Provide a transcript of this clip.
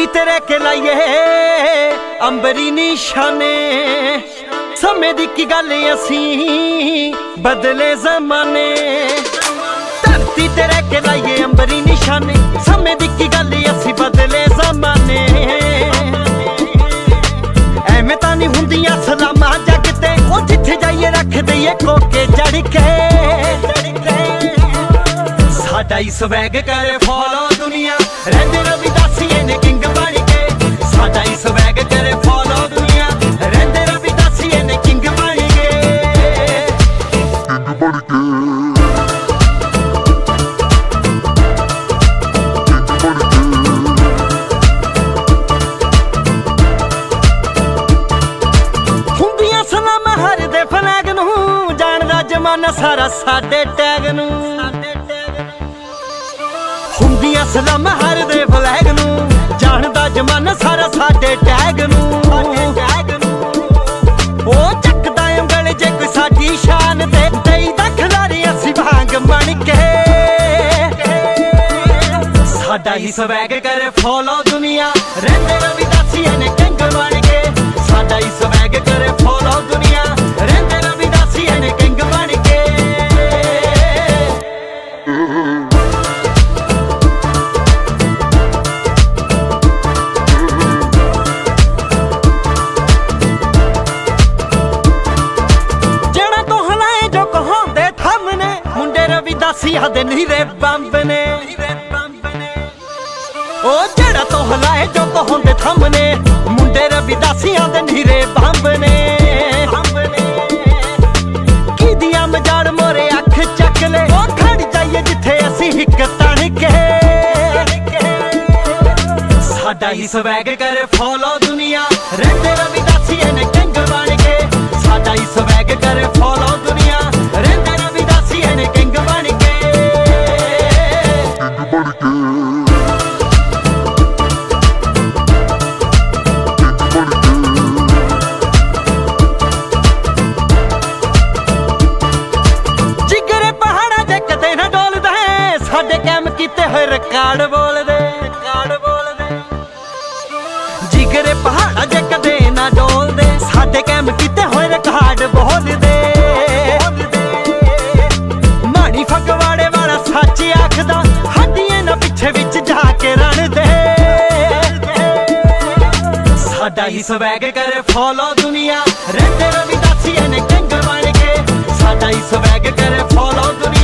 ਧਰਤੀ ਤੇ ਰਹਿ ਕੇ ਲਾਈਏ ਅੰਬਰੀ ਨਿਸ਼ਾਨੇ। ਸਮੇਂ ਦੀ ਕੀ ਗੱਲ ਅਸੀਂ ਬਦਲੇ ਜ਼ਮਾਨੇ। ਧਰਤੀ ਤੇ ਰਹਿ ਕੇ ਲਾਈਏ ਅੰਬਰੀ ਨਿਸ਼ਾਨੇ। ਸਮੇਂ ਦੀ ਕੀ ਗੱਲ ਅਸੀਂ ਬਦਲੇ ਜ਼ਮਾਨੇ। ਐਵੇਂ ਤਾਂ ਨਹੀਂ ਹੁੰਦੀਆਂ ਸਲਾਮਾਂ ਜੱਗ ਤੇ, ਉਹ ਜਿੱਥੇ ਜਾਈਏ ਰੱਖ ਦਈਏ ਕੋਕੇ ਜੜ ਕੇ। ਸਾਡਾ ਹੀ ਸਵੈਗ ਕਰੇ ਫੋਲੋ ਦੁਨੀਆ, ਰਹਿੰਦੇ ਰਵਿਦਾਸੀਏ ਨੇ ਕਿੰਗ ਬਣ ਕੇ। ਸਾਡਾ ਹੀ ਸਵੈਗ ਕਰੇ ਫੋਲੋ ਦੁਨੀਆ, ਰਹਿੰਦੇ ਰਵਿਦਾਸੀਏ ਨੇ ਕਿੰਗ ਬਣ ਕੇ। ਹੁੰਦੀਆਂ ਸਲਾਮਾਂ ਹਰ ਦੇ ਫਲੈਗ ਨੂੰ, ਜਾਣਦਾ ਜ਼ਮਾਨਾ ਸਾਰਾ ਸਾਡੇ ਟੈਗ ਨੂੰ। ਹੁੰਦੀਆਂ ਸਲਾਮਾਂ ਹਰ ਦੇ ਫਲੈਗ ਨੂੰ, ਜਾਣਦਾ ਜ਼ਮਾਨਾ ਸਾਰਾ ਸਾਡੇ ਟੈਗ ਨੂੰ। ਉਹ ਚੱਕਦਾ ਉਂਗਲ ਜੇ ਕੋਈ ਸਾਡੀ ਸ਼ਾਨ ਤੇ, ਦੇਈਦਾ ਖਿਲਾਰੀ ਅਸੀਂ ਵਾਂਗ ਬਣ ਕੇ। ਸਾਡਾ ਹੀ ਸਵੈਗ ਕਰੇ ਫੋਲੋ ਦੁਨੀਆ, ਰਹਿੰਦੇ ਰਵਿਦਾਸੀਏ ਨੇ ਕਿੰਗ ਬਣ ਕੇ। ਸਾਡਾ ਹੀ ਸਵੈਗ ਕਰੇ ਫੋਲੋ ਦੁਨੀਆ, ਰਹਿੰਦੇ ਰਵਿਦਾਸੀਏ ਨੇ ਕਿੰਗ ਬਣ ਕੇ। ਰਵਿਦਾਸੀਆਂ ਦੇ ਨੀਰੇ ਬੰਬ ਨੇ, ਉਹ ਜਿਹੜਾ ਤੋਂ ਹਲਾਏ ਜੋ ਕਹੋਂਦੇ ਥੰਮ ਨੇ। ਮੁੰਡੇ ਰਵਿਦਾਸੀਆਂ ਦੇ ਨੀਰੇ ਬੰਬ ਨੇ। ਕਿਹਦੀਆਂ ਮਜਾਲ ਮੋਰੇ ਅੱਖ ਚੱਕ ਲੈ, ਉਹ ਖੜ ਜਾਈਏ ਜਿੱਥੇ ਅਸੀਂ ਹਿੱਕ ਤਣ ਕੇ। ਸਾਡਾ ਹੀ ਸਵੈਗ ਕਰੇ ਫੋਲੋ ਦੁਨੀਆ, ਰਹਿੰਦੇ ਰਵਿਦਾਸੀਏ ਨੇ ਕਿੰਗ ਬਣ ਕੇ। ਸਾਡਾ ਹੀ ਸਵੈਗ ਕਰੇ ਫੋਲੋ ਦੁਨੀਆ, ਰਹਿੰਦੇ ਰਵਿਦਾਸੀਏ ਨੇ ਕਿੰਗ ਬਣ ਕੇ। ਜਿਗਰੇ ਪਹਾੜਾਂ ਜੇ ਕਦੇ ਨਾ ਡੋਲਦਾ, ਸਾਡੇ ਕੈਮ ਕੀਤੇ ਹੋਏ ਰਿਕਾਰਡ ਬੋਲਦੇ। ਜਿਗਰੇ ਪਹਾੜਾਂ ਜੇ ਕਦੇ ਨਾ ਡੋਲਦੇ, ਸਾਡੇ ਕੈਮ ਕੀਤੇ ਹੋਏ ਰਿਕਾਰਡ ਬੋਲਦੇ। ਮਾੜੀ ਫਗਵਾੜੇ ਵਾਲਾ ਸੱਚ ਆਖਦਾ, ਹੱਡੀਆਂ ਨਾ ਪਿੱਛੇ ਵਿੱਚ ਜਾ ਕੇ ਰਣਦੇ। ਸਾਡਾ ਹੀ ਸਵੈਗ ਕਰੇ ਫੋਲੋ ਦੁਨੀਆ, ਰਹਿੰਦੇ ਰਵਿਦਾਸੀਏ ਨੇ ਕਿੰਗ ਬਣ ਕੇ। ਸਾਡਾ ਹੀ ਸਵੈਗ ਕਰੇ ਫੋਲੋ ਦੁਨੀਆ।